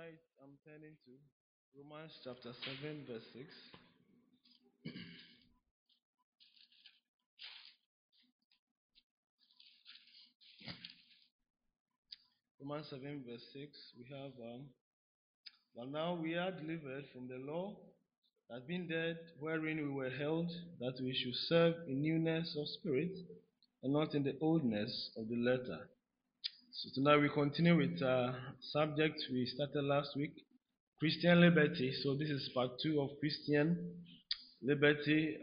Tonight I'm turning to Romans chapter 7, verse 6. Romans 7, verse 6. We have, but now we are delivered from the law that being dead, wherein we were held, that we should serve in newness of spirit and not in the oldness of the letter. So tonight we continue with subject we started last week, Christian liberty. So this is part 2 of Christian liberty.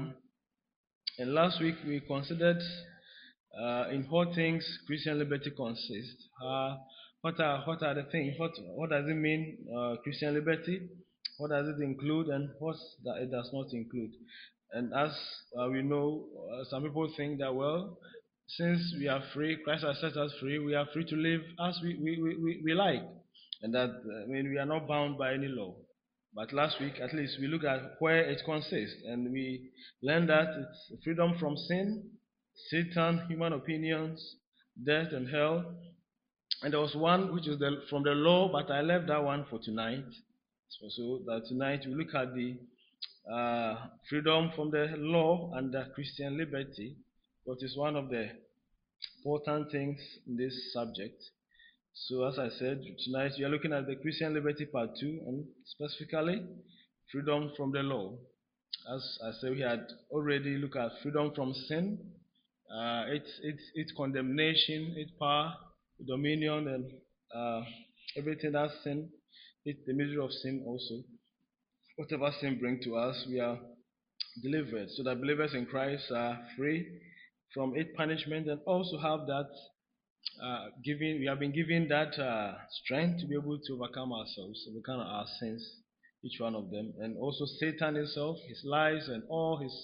And last week we considered in what things Christian liberty consists. What are the things? What does it mean, Christian liberty? What does it include, and what that it does not include? And as we know, some people think that since we are free, Christ has set us free. We are free to live as we like, and that we are not bound by any law. But last week, at least, we looked at where it consists, and we learned that it's freedom from sin, Satan, human opinions, death, and hell. And there was one which is from the law, but I left that one for tonight. So that tonight we look at the freedom from the law and the Christian liberty, which is one of the important things in this subject. So as I said, tonight we are looking at the Christian liberty part 2, and specifically freedom from the law. As I said, we had already looked at freedom from sin, its condemnation, its power, dominion, and everything that sin, the misery of sin also. Whatever sin brings to us, we are delivered. So that believers in Christ are free from its punishment, and also have that we have been given that strength to be able to overcome ourselves, overcome our sins, each one of them, and also Satan himself, his lies, and all his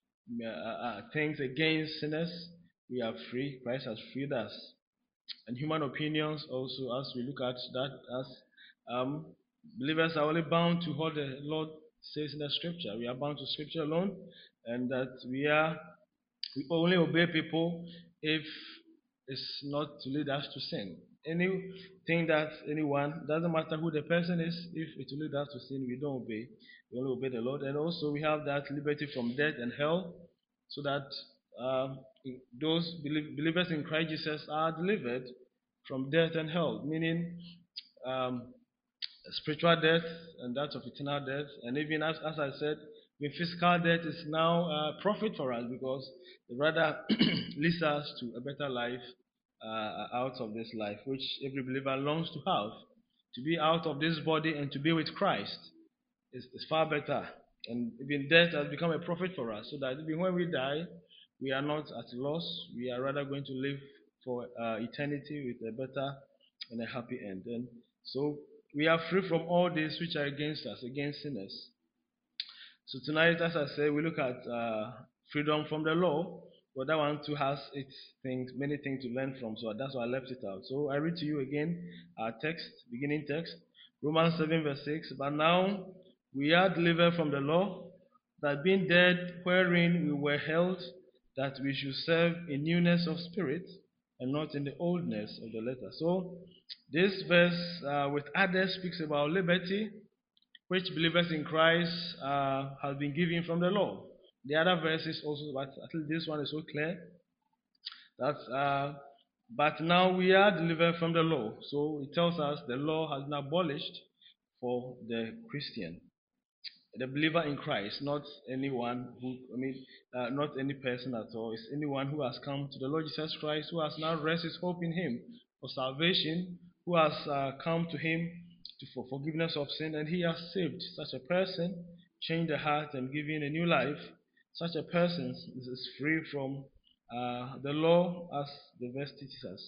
things against sinners. We are free. Christ has freed us. And human opinions also, as we look at that, as believers are only bound to what the Lord says in the Scripture. We are bound to Scripture alone, and that we only obey people if it's not to lead us to sin. Anything that anyone, doesn't matter who the person is, if it will lead us to sin, we don't obey. We only obey the Lord. And also we have that liberty from death and hell, so that those believers in Christ Jesus are delivered from death and hell, meaning spiritual death and that of eternal death. And even as I said, the physical death is now a profit for us, because it rather leads us to a better life out of this life, which every believer longs to have. To be out of this body and to be with Christ is far better. And even death has become a profit for us, so that even when we die, we are not at loss. We are rather going to live for eternity with a better and a happy end. And so we are free from all this which are against us, against sinners. So tonight, as I said, we look at freedom from the law, but that one too has its things, many things to learn from. So that's why I left it out. So I read to you again our text, beginning text, Romans 7 verse 6. But now we are delivered from the law, that being dead, wherein we were held, that we should serve in newness of spirit and not in the oldness of the letter. So this verse, with others, speaks about liberty, which believers in Christ have been given from the law. The other verses also, but at least this one is so clear that but now we are delivered from the law. So it tells us the law has been abolished for the Christian, the believer in Christ, not anyone not any person at all. It's anyone who has come to the Lord Jesus Christ, who has now rested his hope in Him for salvation, who has come to Him for forgiveness of sin, and He has saved such a person, changed the heart, and given a new life. Such a person is free from the law, as the verse teaches us.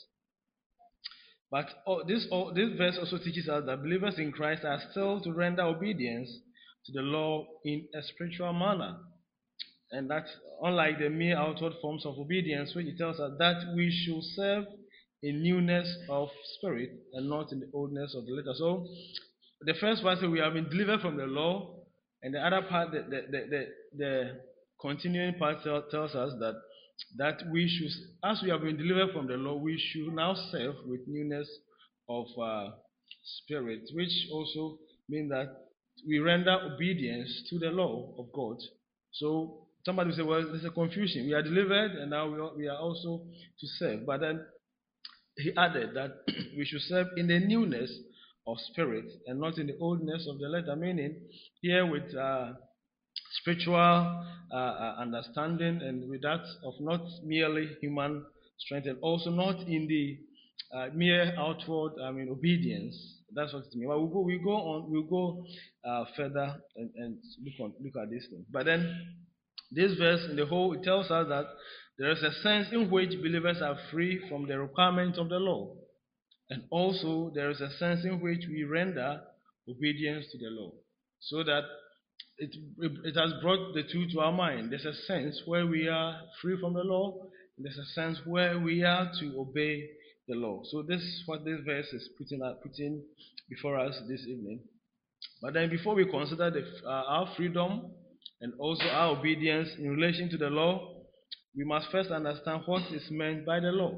But this verse also teaches us that believers in Christ are still to render obedience to the law in a spiritual manner. And that's unlike the mere outward forms of obedience, which it tells us that we should serve in newness of spirit and not in the oldness of the letter. So the first part, we have been delivered from the law, and the other part, the continuing part tells us that we should, as we have been delivered from the law, we should now serve with newness of Spirit, which also means that we render obedience to the law of God. So somebody will say, well, there's a confusion. We are delivered and now we are also to serve. But then he added that we should serve in the newness of spirit and not in the oldness of the letter, meaning here with spiritual understanding and with that of not merely human strength and also not in the mere outward obedience. That's what it means. But we'll go further and look at this thing. But then this verse in the whole, it tells us that there is a sense in which believers are free from the requirements of the law. And also there is a sense in which we render obedience to the law. So that it has brought the two to our mind. There's a sense where we are free from the law, and there's a sense where we are to obey the law. So this is what this verse is putting before us this evening. But then before we consider our freedom and also our obedience in relation to the law, we must first understand what is meant by the law.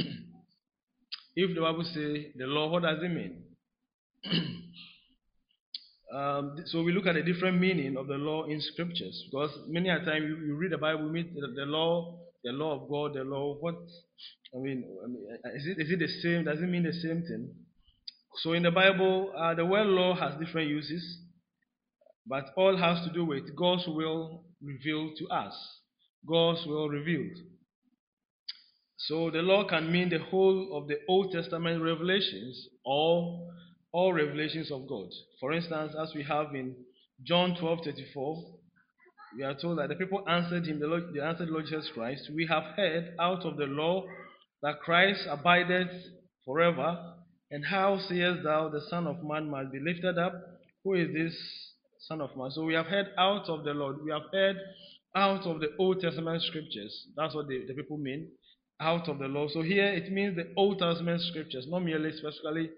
If the Bible says the law, what does it mean? So we look at the different meaning of the law in scriptures, because many a time you read the Bible, you meet the law of God, the law. What is it the same? Does it mean the same thing? So in the Bible, the word law has different uses, but all has to do with God's will revealed to us. God's will revealed. So the law can mean the whole of the Old Testament revelations or all revelations of God. For instance, as we have in John 12:34, we are told that the people answered him, they answered Lord Jesus Christ, we have heard out of the law that Christ abideth forever, and how sayest thou the Son of Man must be lifted up? Who is this Son of Man? So we have heard out of the Lord, we have heard out of the Old Testament scriptures. That's what the people mean, out of the law. So here it means the Old Testament scriptures, not merely specifically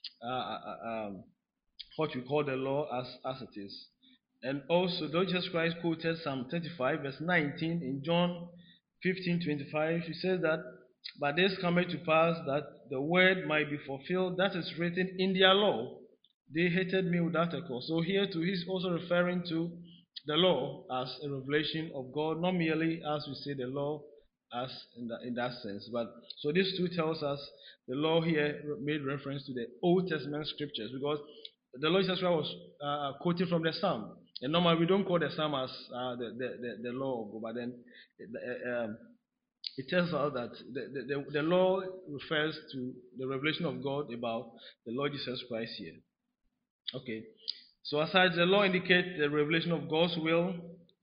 what we call the law as it is. And also, Lord Jesus Christ quoted Psalm 35, verse 19 in John 15:25. He says that, but this cometh to pass that the word might be fulfilled that is written in their law. They hated me without a cause. So here too, he's also referring to the law as a revelation of God, not merely as we say the law as in that sense. But so this too tells us the law here made reference to the Old Testament scriptures, because the Lord Jesus Christ was quoting from the Psalm. And normally we don't quote the Psalm as the law of God, but then it tells us that the law refers to the revelation of God about the Lord Jesus Christ here. Okay. So aside, the law indicates the revelation of God's will,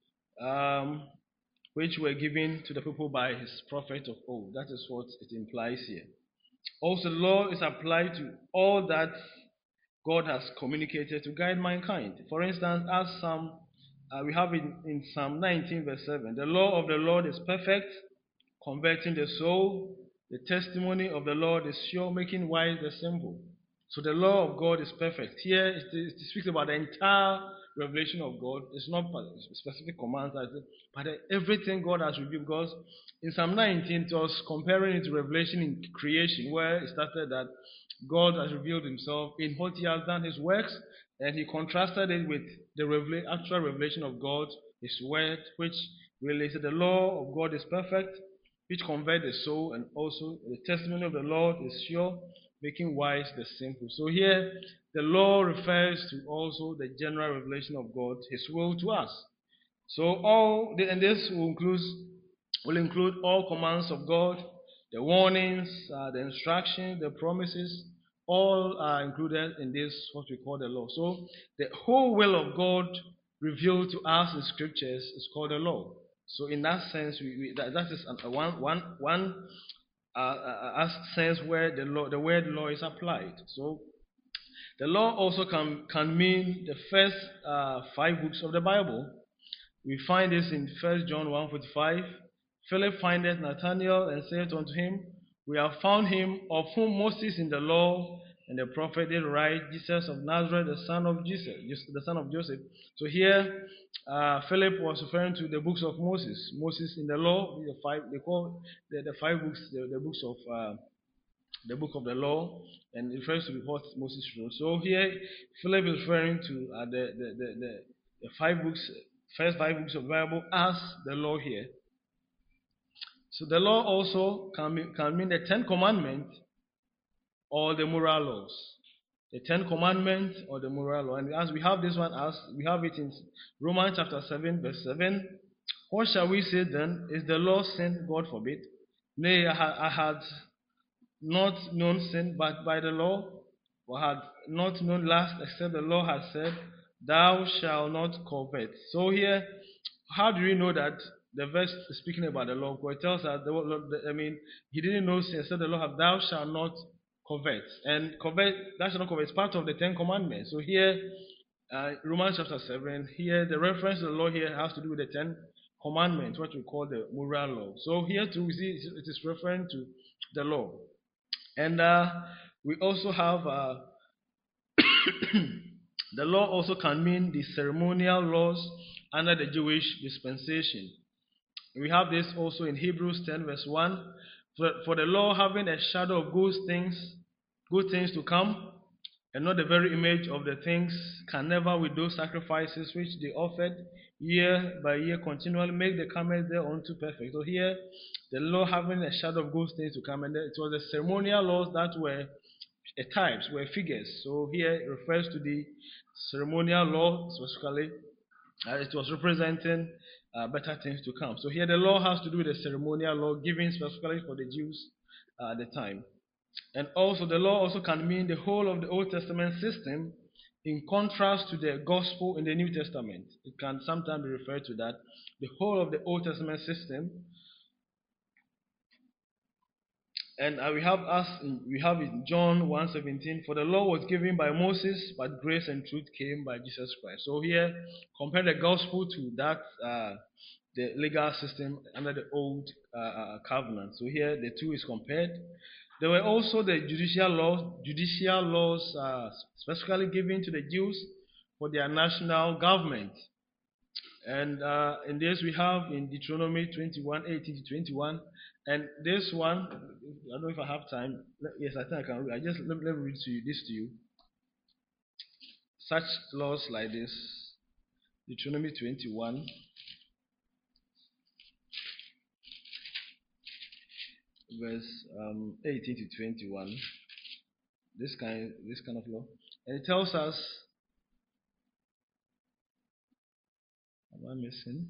which were given to the people by his prophet of old. That is what it implies here. Also, the law is applied to all that God has communicated to guide mankind. For instance, as we have in Psalm 19, verse 7, the law of the Lord is perfect, converting the soul. The testimony of the Lord is sure, making wise the simple. So the law of God is perfect. Here it speaks about the entire revelation of God. It's not specific commands, but everything God has revealed. Because in Psalm 19, it was comparing it to revelation in creation, where it started that God has revealed himself in what he has done, his works, and he contrasted it with the actual revelation of God, his word, which really said the law of God is perfect, which convert the soul, and also the testimony of the Lord is sure, making wise the simple. So here, the law refers to also the general revelation of God, his will to us. So this will include all commands of God, the warnings, the instructions, the promises, all are included in this, what we call the law. So the whole will of God revealed to us in scriptures is called the law. So in that sense, that is one sense where the word law is applied. So the law also can mean the first 5 books of the Bible. We find this in 1 John 1:45. Philip findeth Nathanael and saith unto him, we have found him of whom Moses in the law and the prophet did write, Jesus of Nazareth, the son of Joseph. So here, Philip was referring to the books of Moses. Moses in the law, they call the 5 books, the books of the book of the law, and it refers to what Moses wrote. So here, Philip is referring to the five books, first five books of the Bible as the law here. So the law also can mean the Ten Commandments or the moral laws. The Ten Commandments or the moral law. And as we have this one, as we have it in Romans chapter 7, verse 7. What shall we say then? Is the law sin? God forbid. Nay, I had not known sin but by the law, or had not known lust except the law had said, Thou shalt not covet. So here, how do we know that the verse is speaking about the law? Because it tells us, he didn't know sin, except the law had, Thou shalt not covet. And covet, thou shalt not covet, is part of the Ten Commandments. So here, Romans chapter 7, here the reference to the law here has to do with the Ten Commandments, what we call the moral law. So here too, we see it is referring to the law. And we also have the law also can mean the ceremonial laws under the Jewish dispensation. We have this also in Hebrews 10 verse 1. For the law having a shadow of good things to come, and not the very image of the things, can never with those sacrifices which they offered year by year continually make the comers thereunto perfect. So here, the law having a shadow of good things to come, and it was the ceremonial laws that were types, were figures. So here it refers to the ceremonial law specifically. It was representing better things to come. So here the law has to do with the ceremonial law given specifically for the Jews at the time. And also the law also can mean the whole of the Old Testament system in contrast to the gospel in the New Testament. It can sometimes be referred to that. The whole of the Old Testament system. And we have in John 1:17, for the law was given by Moses, but grace and truth came by Jesus Christ. So here, compare the gospel to that, the legal system under the old covenant. So here, the two is compared. There were also the judicial laws specifically given to the Jews for their national government. And in this we have in Deuteronomy 21:18 to 21. And this one, I don't know if I have time. Yes, I think I can read. Let me read this to you. Such laws like this, Deuteronomy 21. Verse 18 to 21. This kind of law. And it tells us, am I missing?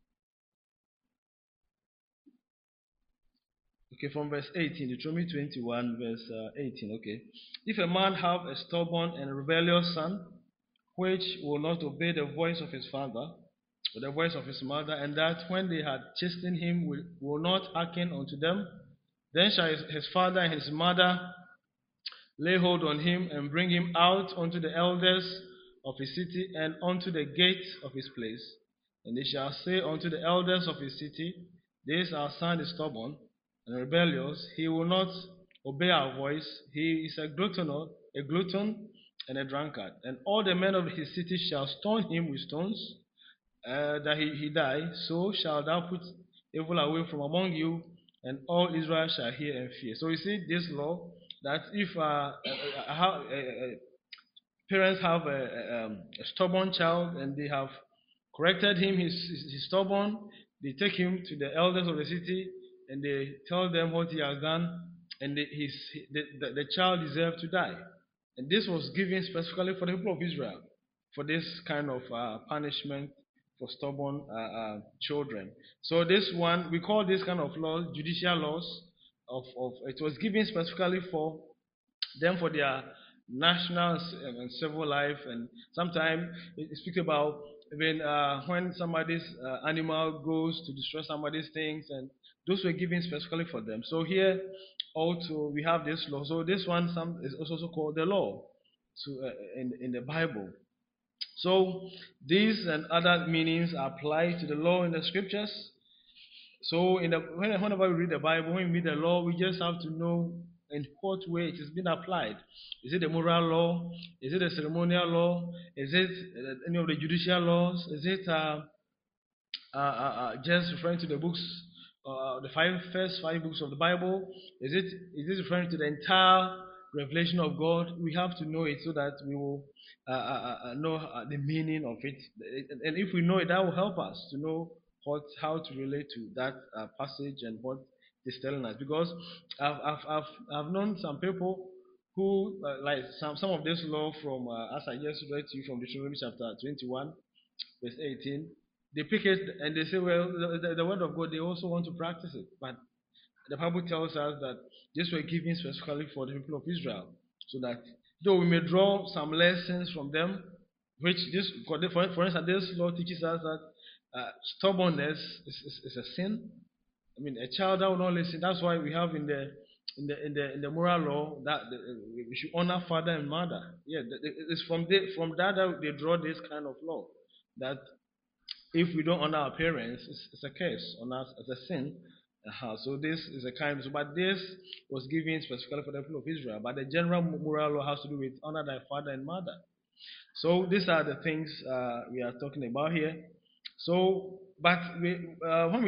Okay, from verse 18, Deuteronomy 21, verse 18. Okay. If a man have a stubborn and rebellious son, which will not obey the voice of his father, or the voice of his mother, and that when they had chastened him will not hearken unto them, then shall his father and his mother lay hold on him and bring him out unto the elders of his city and unto the gate of his place. And they shall say unto the elders of his city, This our son is stubborn and rebellious. He will not obey our voice. He is a glutton and a drunkard. And all the men of his city shall stone him with stones, that he die. So shall thou put evil away from among you, and all Israel shall hear and fear. So you see this law, that if parents have a stubborn child and they have corrected him, he's stubborn, they take him to the elders of the city and they tell them what he has done, and the child deserved to die. And this was given specifically for the people of Israel, for this kind of punishment for stubborn children. So this one, we call this kind of law judicial laws. It was given specifically for them, for their national and civil life. And sometimes it speaks about even when somebody's animal goes to destroy somebody's things, and those were given specifically for them. So here also we have this law. So this one is also called the law, so in the Bible. So these and other meanings are applied to the law in the scriptures. So whenever we read the Bible, when we read the law, we just have to know in what way it is being applied. Is it the moral law? Is it the ceremonial law? Is it any of the judicial laws? Is it just referring to the books the first five books of the Bible? Is it referring to the entire revelation of God? We have to know it so that we will know the meaning of it. And if we know it, that will help us to know how to relate to that passage and what it's telling us. Because I've known some people who like some of this law from as I just read to you from Deuteronomy chapter 21 verse 18. They pick it and they say, well, the word of God, they also want to practice it. But the Bible tells us that these were given specifically for the people of Israel, so that though we may draw some lessons from them, which this, for instance, this law teaches us that stubbornness is a sin. I mean, a child that will not listen. That's why we have in the moral law that we should honor father and mother. Yeah, it's from that they draw this kind of law, that if we don't honor our parents, it's a curse on us as a sin. So this is a kind of, but this was given specifically for the people of Israel. But the general moral law has to do with honor thy father and mother. So these are the things we are talking about here. So, but when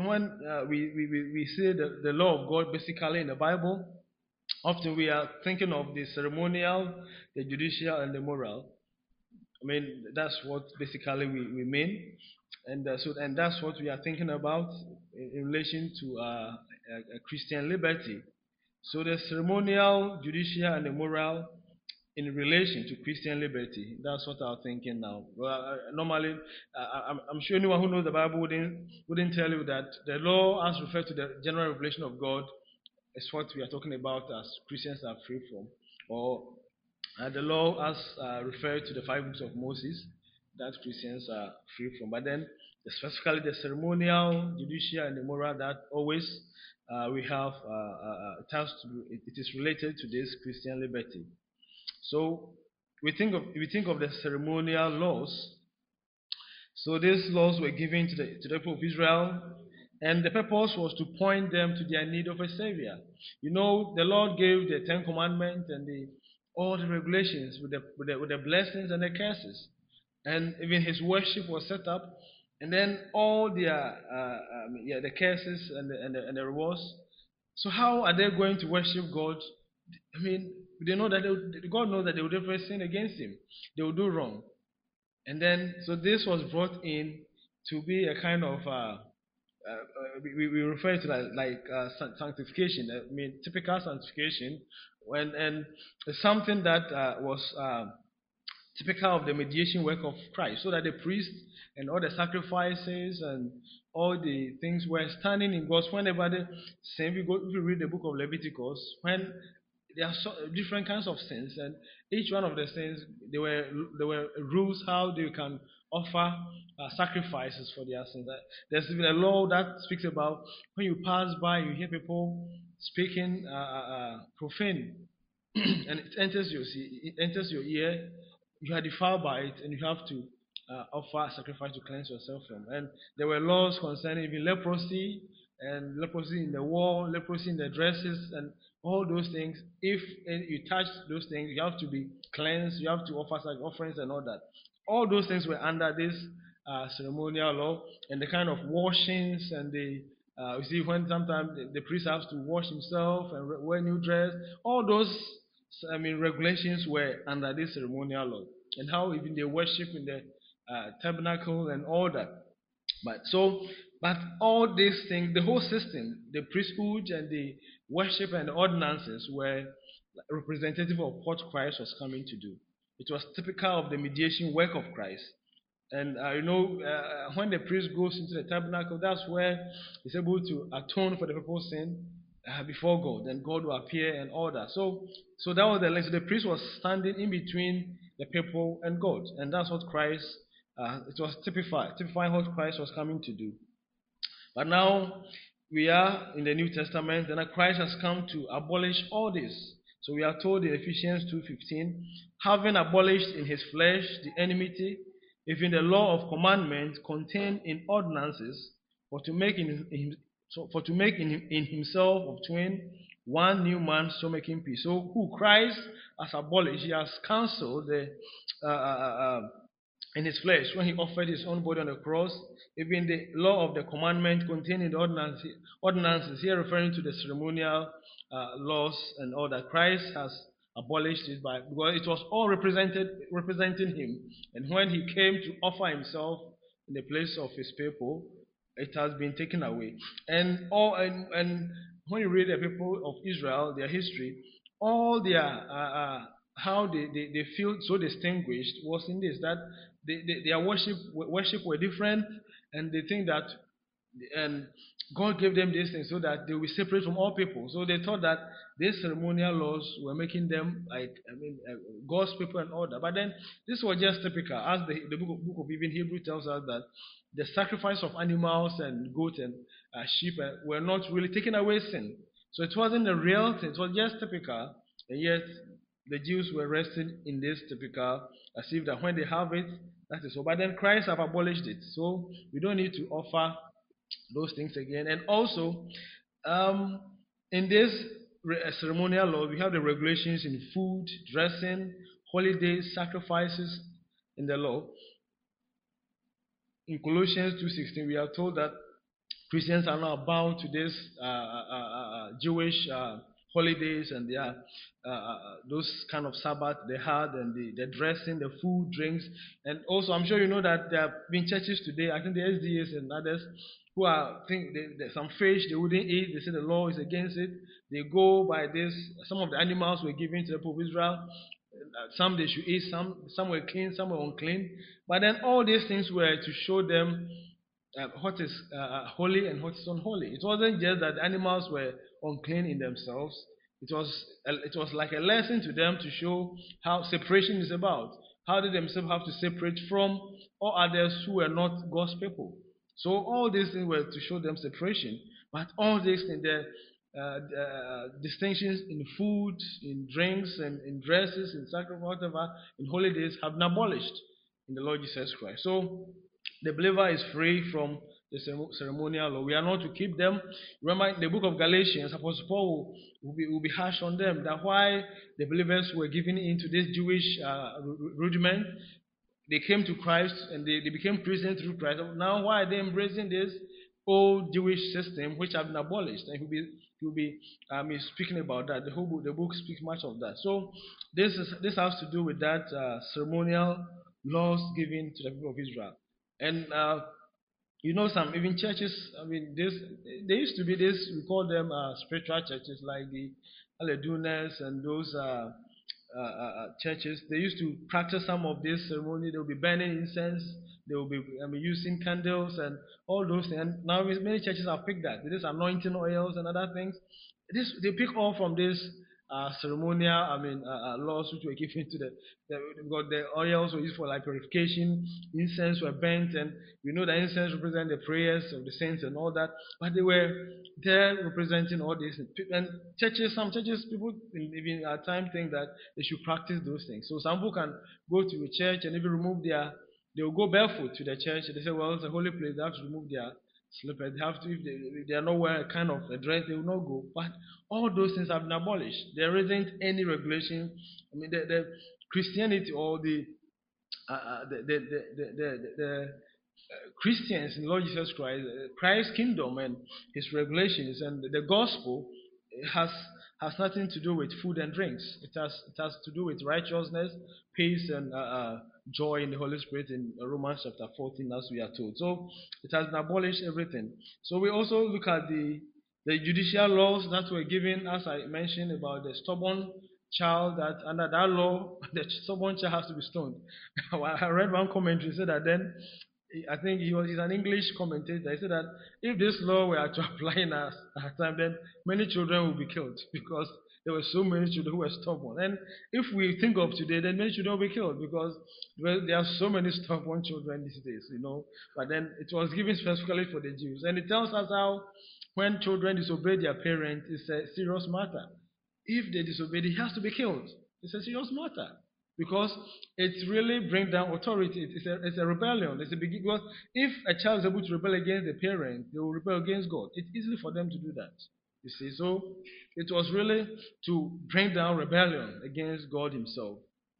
we see the law of God basically in the Bible, often we are thinking of the ceremonial, the judicial, and the moral. I mean, that's what basically we mean, and that's what we are thinking about in relation to Christian liberty. So the ceremonial, judicial, and the moral in relation to Christian liberty. That's what I'm thinking now. Well, normally, I'm sure anyone who knows the Bible wouldn't tell you that the law, as referred to the general revelation of God, is what we are talking about as Christians are free from, or the law as referred to the five books of Moses that Christians are free from. But then, specifically the ceremonial, judicial, and the moral that always we have, it is related to this Christian liberty. So we think of the ceremonial laws. So these laws were given to the people of Israel, and the purpose was to point them to their need of a savior. You know, the Lord gave the Ten Commandments and all the regulations with the blessings and the curses, and even His worship was set up, and then all the curses and the rewards. So how are they going to worship God? I mean, they know that God knows that they will definitely sin against Him. They will do wrong. And then, so this was brought in to be a kind of, we refer to that like sanctification. I mean, typical sanctification, and something that was typical of the mediation work of Christ, so that the priest and all the sacrifices and all the things were standing in God's. Whenever the same, if you read the book of Leviticus, when there are different kinds of sins, and each one of the sins, there were rules how they can offer sacrifices for their sins. There's even a law that speaks about when you pass by, you hear people speaking profane, and it enters your ear. You are defiled by it, and you have to offer sacrifice to cleanse yourself from. And there were laws concerning even leprosy, and leprosy in the wall, leprosy in the dresses, and all those things. If you touch those things, you have to be cleansed. You have to offer offerings and all that. All those things were under this ceremonial law, and the kind of washings and the you see when sometimes the priest has to wash himself and wear new dress. All those regulations were under this ceremonial law, and how even they worship in the tabernacle and all that. But all these things, the whole system, the priesthood and the worship and the ordinances were representative of what Christ was coming to do. It was typical of the mediation work of Christ. And when the priest goes into the tabernacle, that's where he's able to atone for the people's sin before God, and God will appear and all that. So that was the link. So the priest was standing in between the people and God, and that's what Christ. It was typifying what Christ was coming to do. But now we are in the New Testament, and Christ has come to abolish all this. So we are told in Ephesians 2:15, having abolished in His flesh the enmity, even the law of commandments contained in ordinances, for to make in Himself of twain one new man, so making peace. So who Christ has abolished, He has cancelled in his flesh when he offered his own body on the cross. Even the law of the commandment contained in the ordinances here referring to the ceremonial laws and all that. Christ has abolished it because it was all representing him. And when he came to offer himself in the place of his people, it has been taken away. And when you read the people of Israel, their history, all their how they feel so distinguished was in this, that their worship were different, and they think that and God gave them these things so that they will be separate from all people. So they thought that these ceremonial laws were making them like God's people and all that. But then this was just typical, as the book of even Hebrew tells us that the sacrifice of animals and goats and sheep were not really taking away sin. So it wasn't a real thing. It was just typical, and yet the Jews were resting in this typical, as if that when they have it, that is so. But then Christ have abolished it, so we don't need to offer those things again. And also, um, in this ceremonial law, we have the regulations in food, dressing, holidays, sacrifices in the law. In Colossians 2:16, we are told that Christians are now bound to this Jewish holidays and their those kind of Sabbath they had, and the dressing, the food, drinks, and also I'm sure you know that there have been churches today. I think the SDAs and others who are think some fish they wouldn't eat. They say the law is against it. They go by this. Some of the animals were given to the people of Israel. Some they should eat. Some were clean. Some were unclean. But then all these things were to show them what is holy and what is unholy. It wasn't just that the animals were unclean in themselves. It was like a lesson to them to show how separation is about. How they themselves have to separate from all others who were not God's people. So all these things were to show them separation. But all these things, the distinctions in food, in drinks, and in dresses, in sacrifice, whatever, in holidays, have been abolished in the Lord Jesus Christ. So the believer is free from the ceremonial law. We are not to keep them. Remember, in the book of Galatians, Apostle Paul will be harsh on them that why the believers were given into this Jewish rudiment. They came to Christ and they became Christians through Christ. Now, why are they embracing this old Jewish system which have been abolished? And he'll be speaking about that. The book speaks much of that. So this has to do with that ceremonial laws given to the people of Israel. And some even churches. I mean, there used to be this. We call them spiritual churches, like the Aledunas and those churches. They used to practice some of this ceremony. They will be burning incense. They will be using candles and all those things. And now many churches have picked that. This anointing oils and other things. They pick all from this ceremonial, laws which were given to because the oils were used for like purification, incense were burnt, and we know that incense represent the prayers of the saints and all that. But they were there representing all this. And some churches, people even at times think that they should practice those things. So some people can go to a church and even they will go barefoot to the church. They say, well, it's a holy place. They have to remove their slippers. They have to, if they are not wearing a kind of a dress, they will not go. But all those things have been abolished. There isn't any regulation. I mean, the Christianity or the Christians in Lord Jesus Christ, Christ's kingdom and His regulations and the gospel has nothing to do with food and drinks. It has to do with righteousness, peace, and joy in the Holy Spirit in Romans chapter 14, as we are told. So it has abolished everything. So we also look at the judicial laws that were given, as I mentioned, about the stubborn child, that under that law, the stubborn child has to be stoned. I read one commentary said that then, I think he's an English commentator. He said that if this law were to apply in our time, then many children will be killed because there were so many children who were stubborn. And if we think of today, then many children will be killed because there are so many stubborn children these days, But then it was given specifically for the Jews. And it tells us how when children disobey their parents, it's a serious matter. If they disobey, they have to be killed. It's a serious matter. Because it really brings down authority. It's a rebellion. Because if a child is able to rebel against the parent, they will rebel against God. It's easy for them to do that. You see, so it was really to bring down rebellion against God Himself.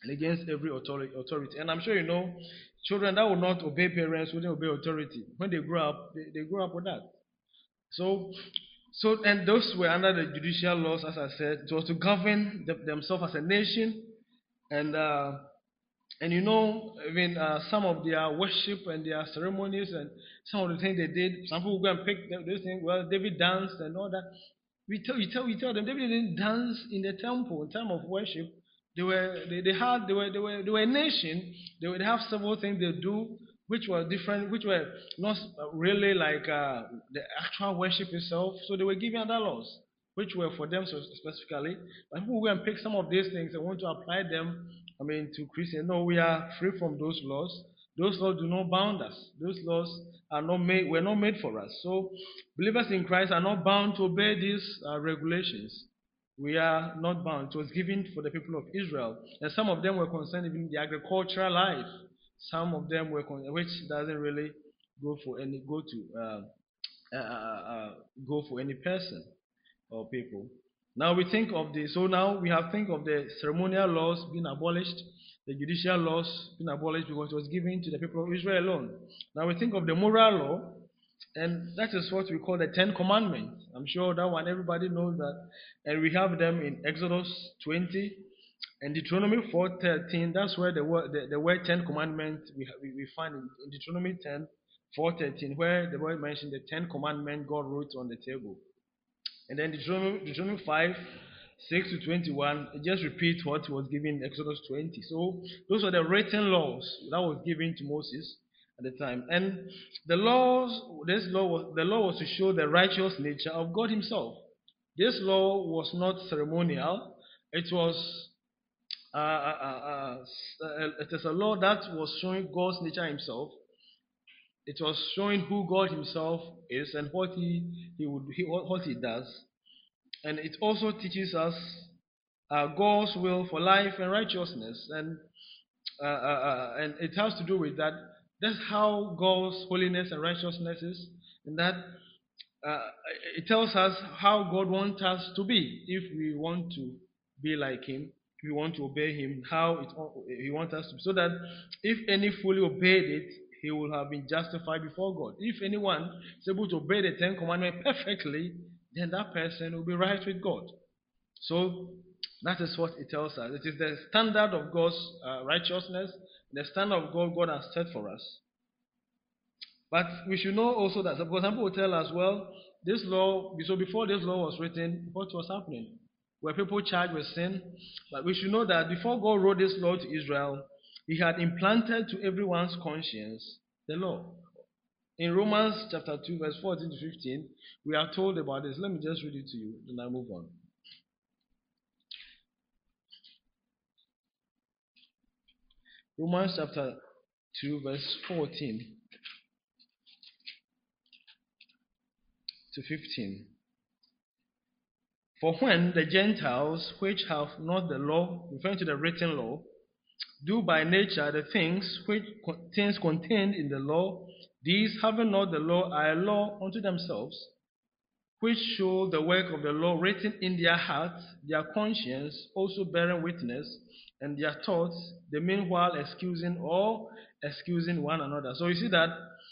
and against every authority. And I'm sure you know, children that will not obey parents wouldn't obey authority. When they grow up, they grow up with that. So, and those were under the judicial laws, as I said. It was to govern themselves as a nation, and you know, even some of their worship and their ceremonies and some of the things they did. Some people go and pick those things. Well, David danced and all that. We tell them David didn't dance in the temple in time of worship. They were a nation. They have several things they do which were different, which were not really like the actual worship itself. So they were given other laws which were for them specifically. But people go and pick some of these things and want to apply them, to Christians. No, we are free from those laws. Those laws do not bound us. Those laws are not made. Were not made for us. So believers in Christ are not bound to obey these regulations. We are not bound. It was given for the people of Israel, and some of them were concerned in the agricultural life. Some of them were, which doesn't really go for any go for any person or people. Now we think of the so now we have think of the ceremonial laws being abolished, the judicial laws being abolished because it was given to the people of Israel alone. Now we think of the moral law, and that is what we call the Ten Commandments. I'm sure that one everybody knows that, and we have them in Exodus 20 and Deuteronomy 4:13. That's where the word Ten Commandments we find in Deuteronomy 10:4:13, where the word mentioned the Ten Commandments God wrote on the table. And then Deuteronomy 5:6-21, it just repeats what was given in Exodus 20. So those are the written laws that was given to Moses at the time. And the law was to show the righteous nature of God Himself. This law was not ceremonial. It was it is a law that was showing God's nature Himself. It was showing who God Himself is and what He does, and it also teaches us God's will for life and righteousness, and it has to do with that. That's how God's holiness and righteousness is, and that it tells us how God wants us to be if we want to be like Him. If we want to obey Him, He wants us to, so that if any fully obeyed it, he will have been justified before God. If anyone is able to obey the Ten Commandments perfectly, then that person will be right with God. So that is what it tells us. It is the standard of God's righteousness, the standard of God has set for us. But we should know also that, because some people will tell us, well, this law, so before this law was written, what was happening? Were people charged with sin? But we should know that before God wrote this law to Israel, He had implanted to everyone's conscience the law. In Romans chapter 2, verse 14-15, we are told about this. Let me just read it to you, then I move on. Romans chapter 2, verse 14-15. For when the Gentiles, which have not the law, referring to the written law, do by nature the things contained in the law, these having not the law are a law unto themselves, which show the work of the law written in their hearts, their conscience also bearing witness, and their thoughts, the meanwhile excusing one another. So you see that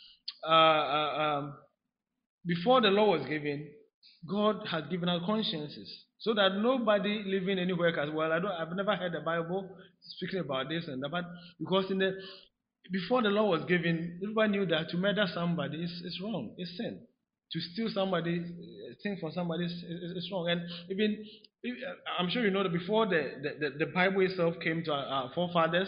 before the law was given, God had given us consciences, so that nobody living anywhere can. Well, I've never heard the Bible speaking about this and that, but because before the law was given, everybody knew that to murder somebody is wrong, it's sin. To steal somebody, thing from somebody is wrong. And even I'm sure you know that before the Bible itself came to our forefathers,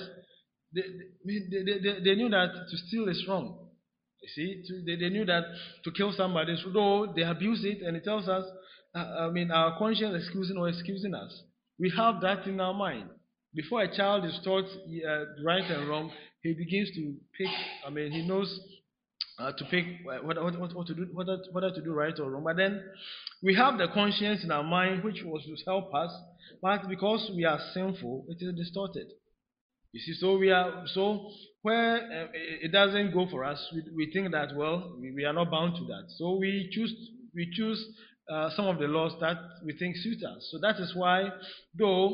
they knew that to steal is wrong. You see, they knew that to kill somebody, though they abuse it, and it tells us, our conscience excusing us. We have that in our mind. Before a child is taught right and wrong, he begins to pick. He knows to pick what to do, whether to do right or wrong. But then we have the conscience in our mind, which was to help us, but because we are sinful, it is distorted. You see, so where it doesn't go for us, we think that we are not bound to that. So we choose some of the laws that we think suit us. So that is why, though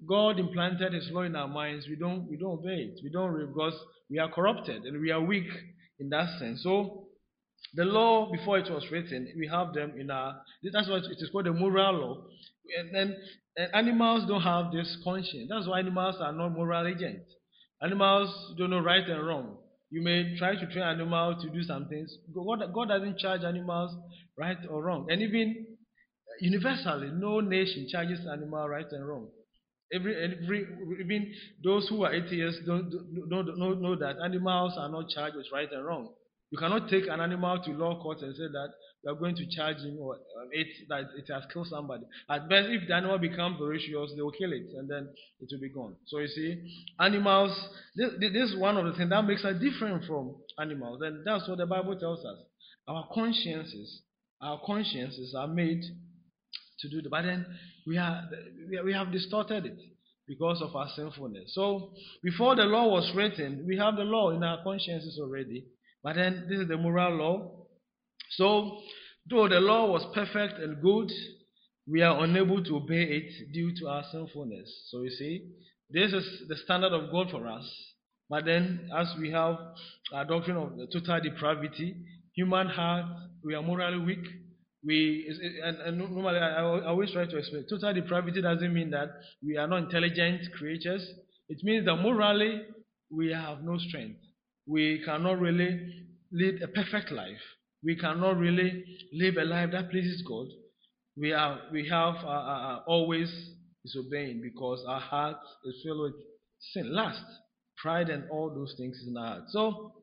God implanted His law in our minds, we don't obey it. We don't because we are corrupted and we are weak in that sense. So the law before it was written, we have them in our. That's what it is called the moral law. And then and animals don't have this conscience. That's why animals are not moral agents. Animals don't know right and wrong. You may try to train animal to do some things. God doesn't charge animals right or wrong. And even universally, no nation charges animal right and wrong. Every even those who are atheists don't know that animals are not charged with right and wrong. You cannot take an animal to law court and say that you are going to charge him or that it has killed somebody. At best, if the animal becomes ferocious, they will kill it and then it will be gone. So you see, animals. This is one of the things that makes us different from animals, and that's what the Bible tells us. Our consciences, our consciences are made to do that. But then we have distorted it because of our sinfulness. So before the law was written, we have the law in our consciences already. But then this is the moral law. So though the law was perfect and good, we are unable to obey it due to our sinfulness. So you see, this is the standard of God for us. But then, as we have a doctrine of the total depravity, human heart, we are morally weak. And normally I always try to explain. Total depravity doesn't mean that we are not intelligent creatures. It means that morally we have no strength. We cannot really lead a perfect life. We cannot really live a life that pleases God. We have always disobeying because our heart is filled with sin, lust, pride, and all those things in our heart.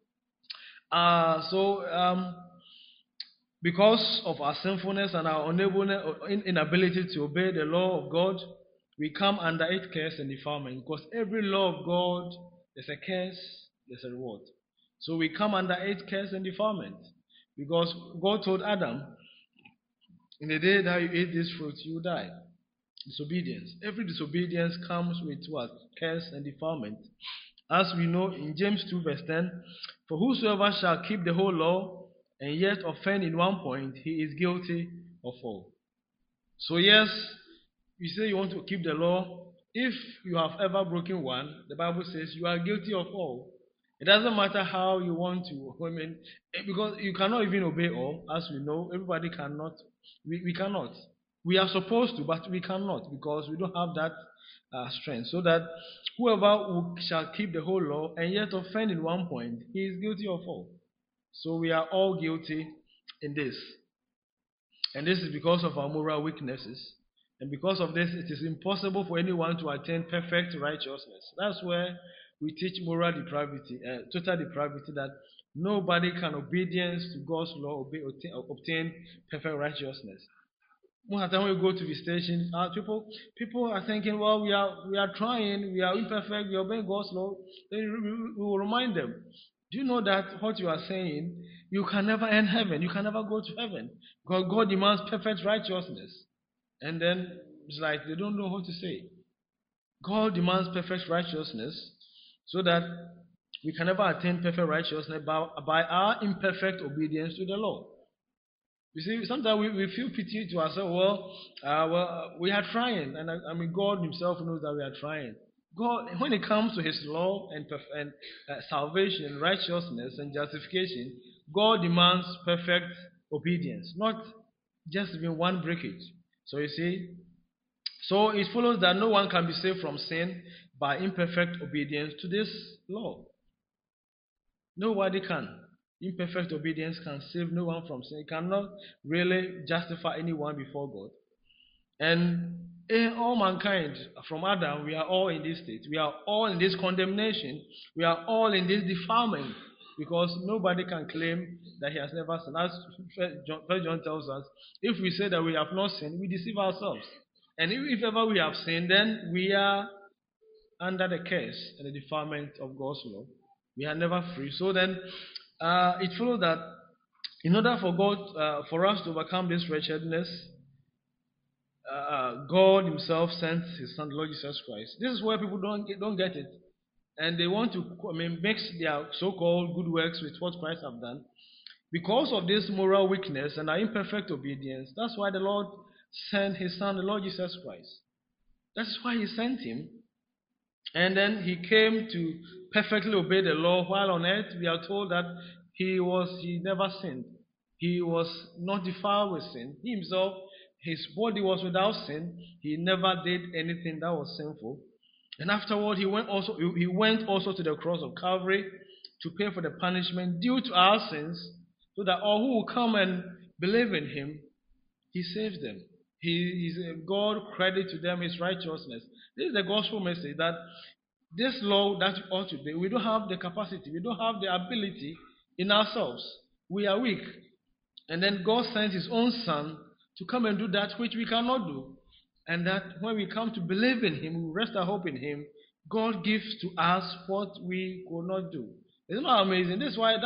So because of our sinfulness and our inability to obey the law of God, we come under its curse and defilement. Because every law of God, there's a curse, there's a reward. So we come under its curse and defilement. Because God told Adam, in the day that you eat this fruit, you will die. Disobedience. Every disobedience comes with what? Curse and defilement. As we know in James 2 verse 10, for whosoever shall keep the whole law and yet offend in one point, he is guilty of all. So yes, you say you want to keep the law. If you have ever broken one, the Bible says you are guilty of all. It doesn't matter how you want to, because you cannot even obey all, as we know. Everybody cannot. We cannot. We are supposed to, but we cannot because we don't have that strength. So that whoever shall keep the whole law and yet offend in one point, he is guilty of all. So we are all guilty in this. And this is because of our moral weaknesses. And because of this, it is impossible for anyone to attain perfect righteousness. That's where we teach moral depravity, total depravity, that nobody can obedience to God's law obtain perfect righteousness. Most of the time when we go to the stations, people are thinking, well, we are trying, we are imperfect, we are obeying God's law. Then we will remind them, do you know that what you are saying, you can never earn heaven, you can never go to heaven, because God demands perfect righteousness. And then it's like they don't know what to say. God demands perfect righteousness so that we can never attain perfect righteousness by our imperfect obedience to the law. You see, sometimes we feel pity to ourselves. Well, we are trying, and I mean, God Himself knows that we are trying. God, when it comes to His law and salvation, righteousness, and justification, God demands perfect obedience, not just even one breakage. So you see, so it follows that no one can be saved from sin by imperfect obedience to this law. Nobody can. Imperfect obedience can save no one from sin. It cannot really justify anyone before God. And in all mankind, from Adam, we are all in this state. We are all in this condemnation. We are all in this defilement. Because nobody can claim that he has never sinned. As First John tells us, if we say that we have not sinned, we deceive ourselves. And if ever we have sinned, then we are under the curse and the defilement of God's law. We are never free. So then, it follows that in order for God, for us to overcome this wretchedness, God Himself sent His Son, Lord Jesus Christ. This is where people don't get it, and they want to mix their so-called good works with what Christ have done. Because of this moral weakness and our imperfect obedience, that's why the Lord sent His Son, the Lord Jesus Christ. That's why he sent him. And then he came to perfectly obey the law while on earth. We are told that he never sinned. He was not defiled with sin. He himself, his body was without sin. He never did anything that was sinful. And afterward, he went also to the cross of Calvary to pay for the punishment due to our sins, so that all who will come and believe in him, he saves them. God credit to them his righteousness. This is the gospel message, that this law that we ought to be, we don't have the capacity, we don't have the ability in ourselves. We are weak. And then God sent his own Son to come and do that which we cannot do. And that when we come to believe in him, we rest our hope in him, God gives to us what we could not do. Isn't that amazing? That's why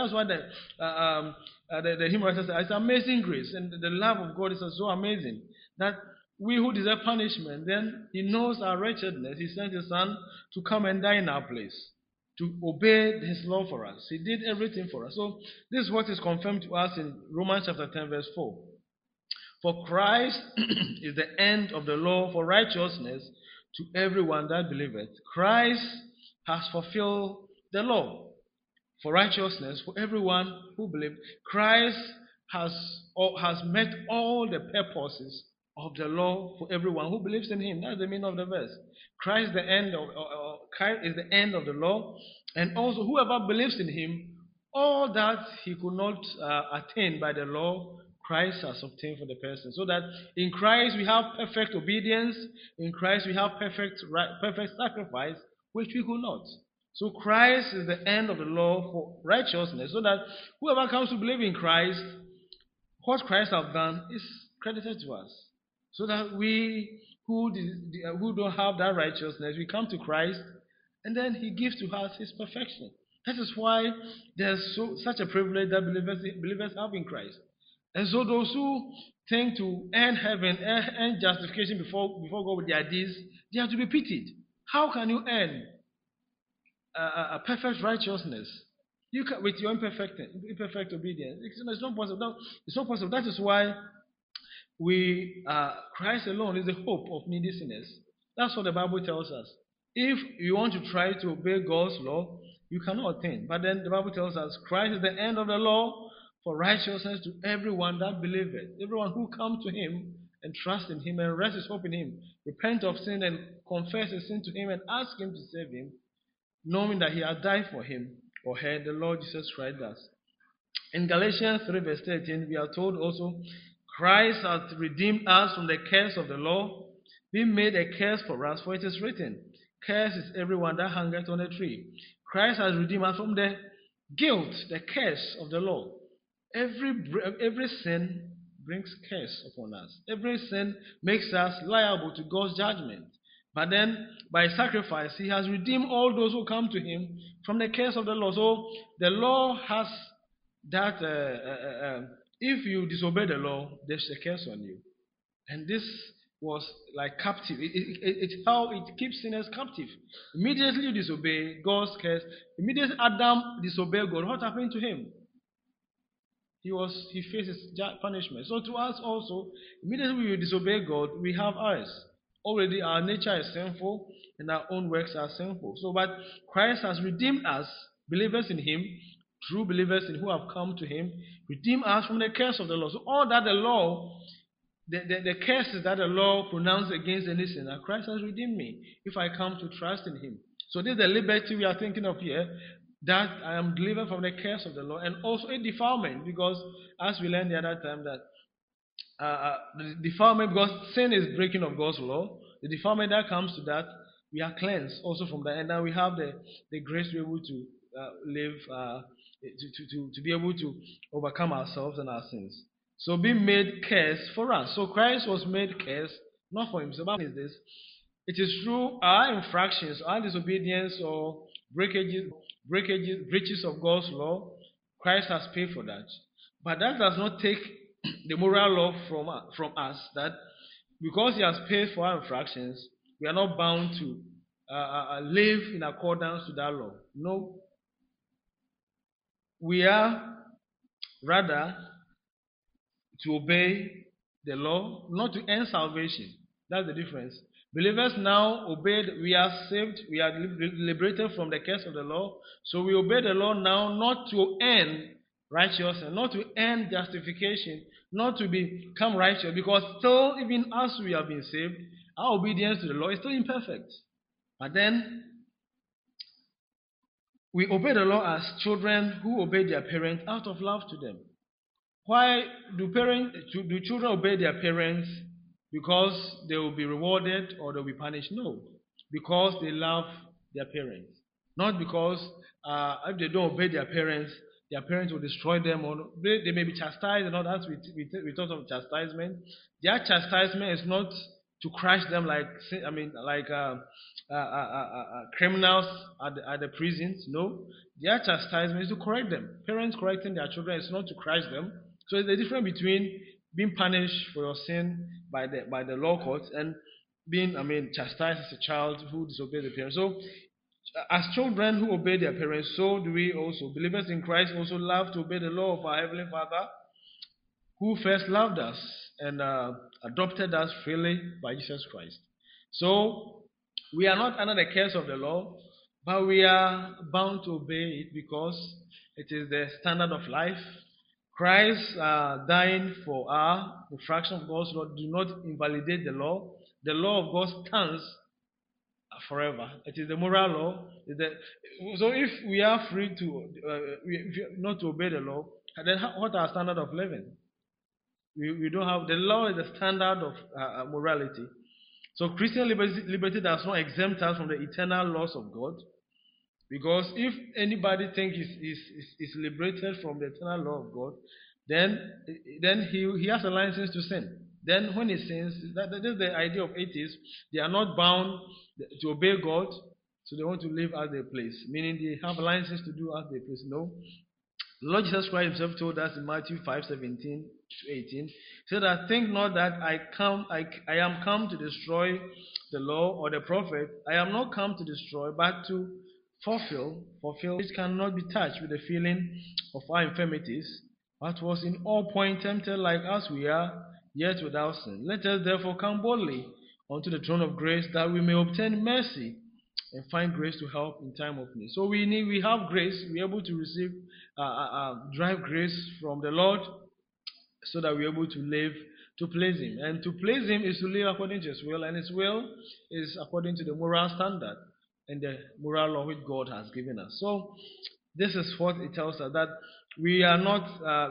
the hymn writer says, it's amazing grace. And the love of God is so amazing that we who deserve punishment, then he knows our wretchedness. He sent his Son to come and die in our place, to obey his law for us. He did everything for us. So this is what is confirmed to us in Romans chapter 10 verse 4. For Christ is the end of the law for righteousness to everyone that believeth. Christ has fulfilled the law for righteousness for everyone who believes. Christ has met all the purposes of the law for everyone who believes in him. That's the meaning of the verse. Christ is the end of the law, and also whoever believes in him, all that he could not attain by the law, Christ has obtained for the person. So that in Christ we have perfect obedience, in Christ we have perfect sacrifice, which we could not. So Christ is the end of the law for righteousness, so that whoever comes to believe in Christ, what Christ has done is credited to us. So that we who don't have that righteousness, we come to Christ, and then he gives to us his perfection. That is why there's such a privilege that believers have in Christ. And so those who think to earn heaven, earn justification before God with their deeds, they are to be pitied. How can you earn a perfect righteousness you can, with your imperfect obedience? It's not possible. It's not possible. That is why Christ alone is the hope of needy sinners. That's what the Bible tells us. If you want to try to obey God's law, you cannot attain. But then the Bible tells us Christ is the end of the law for righteousness to everyone that believeth. Everyone who comes to him and trusts in him and rests his hope in him, repent of sin and confess his sin to him and ask him to save him, knowing that he has died for him or her, the Lord Jesus Christ does. In Galatians 3 verse 13, we are told also, Christ has redeemed us from the curse of the law, being made a curse for us, for it is written, curse is everyone that hangeth on a tree. Christ has redeemed us from the guilt, the curse of the law. Every sin brings curse upon us. Every sin makes us liable to God's judgment. But then, by sacrifice, he has redeemed all those who come to him from the curse of the law. So, the law has that, if you disobey the law, there's a curse on you. And this was like captive. It's how it keeps sinners captive. Immediately you disobey God's curse. Immediately Adam disobeyed God. What happened to him? He faces punishment. So to us also, immediately we disobey God, we have ours. Already our nature is sinful and our own works are sinful. So, but Christ has redeemed us, believers in him, true believers in who have come to him, redeemed us from the curse of the law. So all that the law, the curses that the law pronounced against any sinner, Christ has redeemed me if I come to trust in him. So this is the liberty we are thinking of here, that I am delivered from the curse of the law, and also a defilement, because as we learned the other time that the defilement, because sin is breaking of God's law, the defilement that comes to that, we are cleansed also from that, and now we have the grace to be able to live, to be able to overcome ourselves and our sins. So being made curse for us. So Christ was made curse, not for himself. But is this? It is through our infractions, our disobedience, or breaches of God's law, Christ has paid for that. But that does not take the moral law from us, that because he has paid for our infractions, we are not bound to live in accordance to that law. No. We are rather to obey the law, not to earn salvation. That's the difference. Believers now obeyed, we are saved, we are liberated from the curse of the law. So we obey the law now not to earn righteousness, not to earn justification, not to become righteous, because still, even as we have been saved, our obedience to the law is still imperfect. But then we obey the law as children who obey their parents out of love to them. Why do children obey their parents because they will be rewarded or they'll be punished? No, because they love their parents. Not because if they don't obey their parents will destroy them, or they may be chastised and all that. We thought of chastisement. Their chastisement is not to crush them like criminals at the prisons. No, their chastisement is to correct them. Parents correcting their children is not to crush them. So there's a difference between being punished for your sin by the law courts and being chastised as a child who disobeys the parents. So as children who obey their parents, so do we also. Believers in Christ also love to obey the law of our Heavenly Father, who first loved us and adopted us freely by Jesus Christ. So we are not under the curse of the law, but we are bound to obey it because it is the standard of life. Christ dying for our infraction of God's law do not invalidate the law. The law of God stands forever. It is the moral law. So if we are free to not to obey the law, then what are our standard of living? We don't have the law is the standard of morality. So Christian liberty does not exempt us from the eternal laws of God. Because if anybody thinks he's liberated from the eternal law of God, then he has a license to sin. Then when he sins, that is the idea of atheists. They are not bound to obey God, so they want to live as they please. Meaning they have a license to do as they please. No. The Lord Jesus Christ himself told us in Matthew 5:17 to 18, he said, I think not that I am come to destroy the law or the prophet. I am not come to destroy, but to fulfill, which cannot be touched with the feeling of our infirmities, but was in all points tempted like as we are, yet without sin. Let us therefore come boldly unto the throne of grace, that we may obtain mercy and find grace to help in time of need. So we have grace. We are able to receive, drive grace from the Lord, so that we are able to live to please Him. And to please Him is to live according to His will, and His will is according to the moral standard and the moral law which God has given us. So this is what it tells us, that we are not.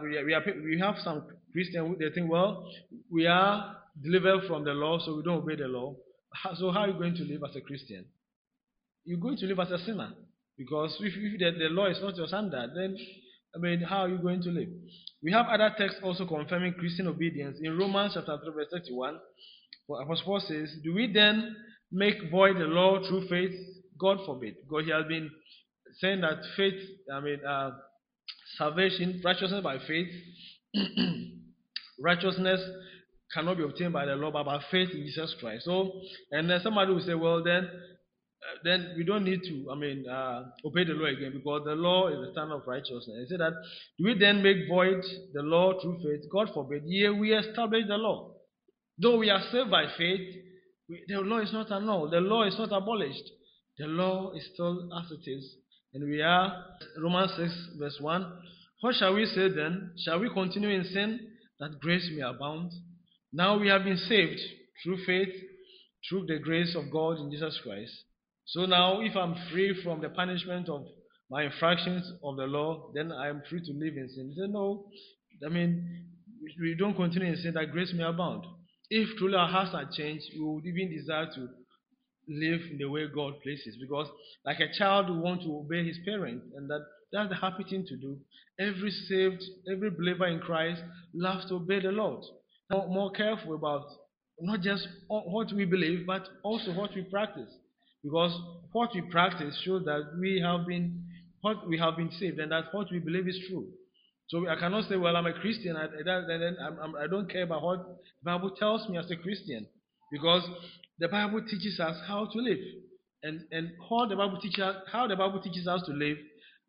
We have some Christians, they think, well, we are delivered from the law, so we don't obey the law. So how are you going to live as a Christian? You're going to live as a sinner, because if the law is not your standard, then how are you going to live? We have other texts also confirming Christian obedience. In Romans chapter 3 verse 31, Apostle Paul says, do we then make void the law through faith? God forbid. God, he has been saying that faith, salvation, righteousness by faith, righteousness cannot be obtained by the law, but by faith in Jesus Christ. So, and then somebody will say, well, then we don't need to, obey the law again, because the law is the standard of righteousness. He said that, do we then make void the law through faith? God forbid. Yea, we establish the law. Though we are saved by faith, the law is not annulled. The law is not abolished. The law is still as it is. And we are, Romans 6 verse 1. What shall we say then? Shall we continue in sin, that grace may abound? Now we have been saved through faith, through the grace of God in Jesus Christ. So now, if I'm free from the punishment of my infractions of the law, then I am free to live in sin. He said, no, we don't continue in sin, that grace may abound. If truly our hearts are changed, we would even desire to live in the way God places. Because like a child who wants to obey his parents, and that's the happy thing to do. Every believer in Christ loves to obey the Lord. Now, more careful about not just what we believe, but also what we practice. Because what we practice shows that we have been saved, and that what we believe is true. So I cannot say, well, I'm a Christian, I don't care about what the Bible tells me as a Christian. Because the Bible teaches us how to live. And how the Bible teaches us to live,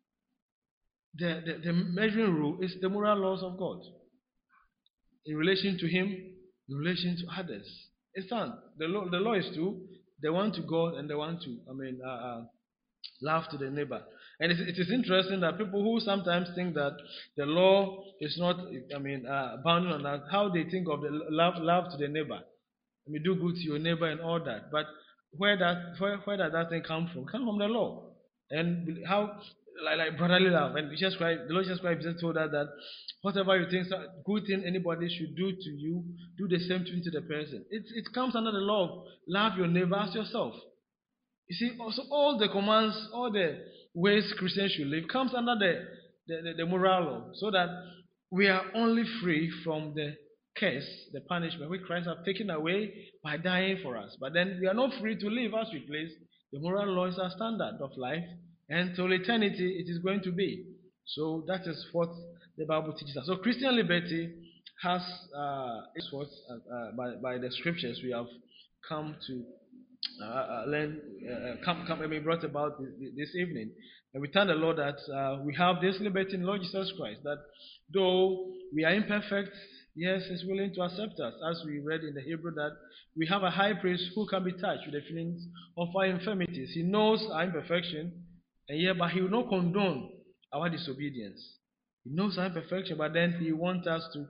the measuring rule is the moral laws of God. In relation to Him, in relation to others. It's done. The law is two. The one to God and the one to, love to the neighbor. And it is interesting that people who sometimes think that the law is not, bounding on that, how they think of the love to the neighbor. Do good to your neighbor and all that. But where does that thing come from? It comes from the law. And how, like brotherly love. And the Lord Jesus Christ just told us that whatever you think good thing anybody should do to you, do the same thing to the person. It comes under the law of love your neighbor as yourself. You see, also all the commands, all the ways Christians should live comes under the moral law, so that we are only free from the curse, the punishment which Christ has taken away by dying for us. But then we are not free to live as we please. The moral law is our standard of life, and till eternity it is going to be. So that is what the Bible teaches us. So Christian liberty has is what by the scriptures we have come to learn, brought about this evening. And we thank the Lord that we have this liberty in Lord Jesus Christ, that though we are imperfect, yes, He's willing to accept us, as we read in the Hebrew, that we have a high priest who can be touched with the feelings of our infirmities. He knows our imperfection, and yet, but He will not condone our disobedience. He knows our imperfection, but then He wants us to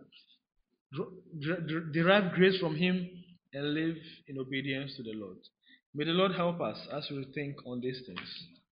derive grace from Him and live in obedience to the Lord. May the Lord help us as we think on these things.